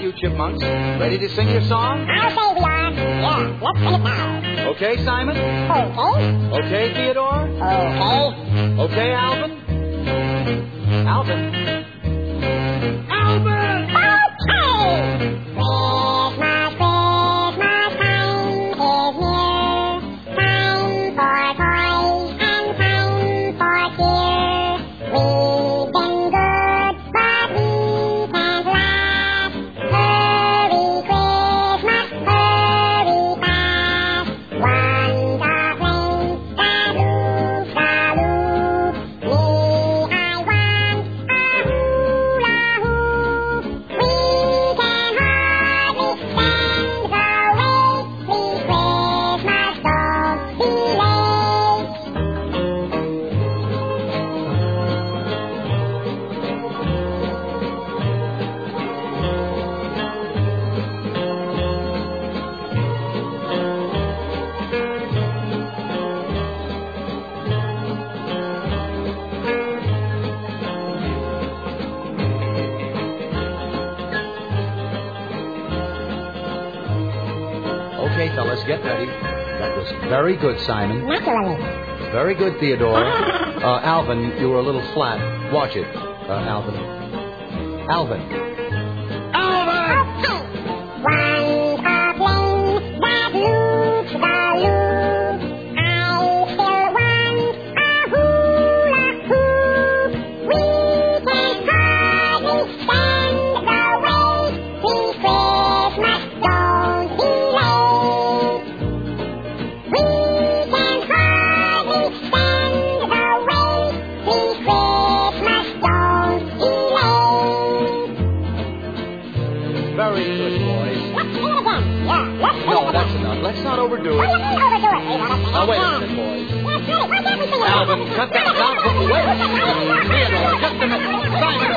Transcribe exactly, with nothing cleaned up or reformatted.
you chipmunks. Ready to sing your song? I'll say we are. Yeah, let's sing it now. Okay, Simon? Okay. Okay, Theodore? Okay. Okay, Alvin? Alvin? Alvin! Okay! Christmas, Christmas time is near. Time for toys and time for cheer. We've been good, but we can't last. Hurry, Christmas, hurry fast. One's a plane that moves the loop. Me, I want a hula hoop. We can hardly stand the wait. Please, Christmas, don't be late. Okay, fellas, get ready. That was very good, Simon. Naturally. Very good, Theodore. Uh, Alvin, you were a little flat. Watch it, uh, Alvin. Alvin. Alvin! One's a plane that loops the loop. I still want a hula hoop. We can hardly stand the wait. Please, Christmas, don't be late. We can hardly stand the wait. Please, Christmas, don't be late. Very good, boys. Let's sing it again. Yeah, let's sing No, it that's again. enough. Let's not overdo What do you it. mean overdo it? We want to sing Now, it wait a again. minute, boys. Yes, really. Why can't we sing it again? Alvin, cut that. Now, wait. Theodore, just a minute. Simon,